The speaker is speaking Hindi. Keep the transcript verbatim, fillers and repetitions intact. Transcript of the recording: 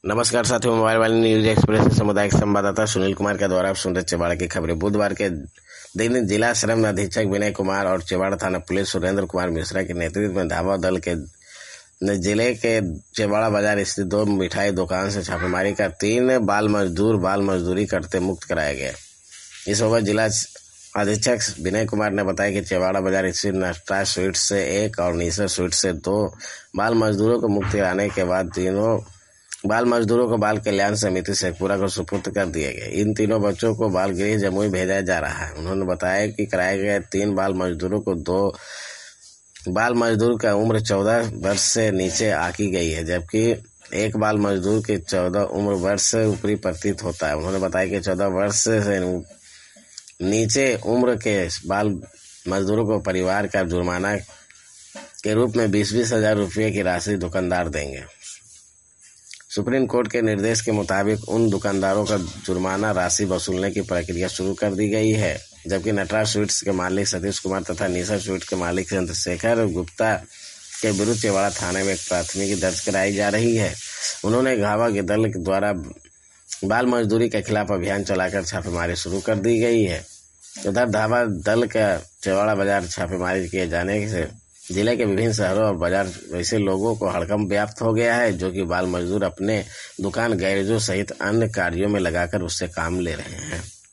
नमस्कार साथियों, मोबाइल वाली न्यूज एक्सप्रेस के सामुदायिक संवाददाता सुनील कुमार के द्वारा आप सुन रहे चेवाड़ा की खबरें। बुधवार के दिन जिला श्रम अधीक्षक विनय कुमार और चेवाड़ा थाना पुलिस सुरेंद्र कुमार मिश्रा के नेतृत्व में धावा दल के जिले के चेवाड़ा बाजार स्थित दो मिठाई दुकान से छापेमारी कर तीन बाल मजदूर बाल मजदूरी करते मुक्त कराए गए। इस वक्त जिला अधीक्षक विनय कुमार ने बताया कि चेवाड़ा बाजार स्थित नटराज स्वीट से एक और निशा स्वीट से दो बाल मजदूरों को मुक्त कराने के बाद तीनों बाल मजदूरों को बाल कल्याण समिति शेखपुरा को सुपुर्द कर दिए गए। इन तीनों बच्चों को बाल गृह जमुई भेजा जा रहा है। उन्होंने बताया कि कराए गए तीन बाल मजदूरों को दो बाल मजदूर का उम्र चौदह वर्ष से नीचे आकी गई है, जबकि एक बाल मजदूर की चौदह उम्र वर्ष से ऊपरी प्रतीत होता है। उन्होंने बताया कि चौदह वर्ष से नीचे उम्र के बाल मजदूरों को परिवार का जुर्माना के रूप में बीस बीस हजार रुपये की राशि दुकानदार देंगे। सुप्रीम कोर्ट के निर्देश के मुताबिक उन दुकानदारों का जुर्माना राशि वसूलने की प्रक्रिया शुरू कर दी गई है, जबकि नटराज स्वीट्स के मालिक सतीश कुमार तथा निशा स्वीट के मालिक चंद्रशेखर गुप्ता के विरुद्ध चेवाड़ा थाने में एक प्राथमिकी दर्ज कराई जा रही है। उन्होंने धावा के दल के द्वारा बाल मजदूरी के खिलाफ अभियान चलाकर छापेमारी शुरू कर दी गई है। उधर धावा दल का चेवाड़ा बाजार छापेमारी किए जाने से जिले के विभिन्न शहरों और बाजार वैसे लोगों को हड़कंप व्याप्त हो गया है, जो कि बाल मजदूर अपने दुकान गैरेजों सहित अन्य कार्यों में लगाकर उससे काम ले रहे हैं।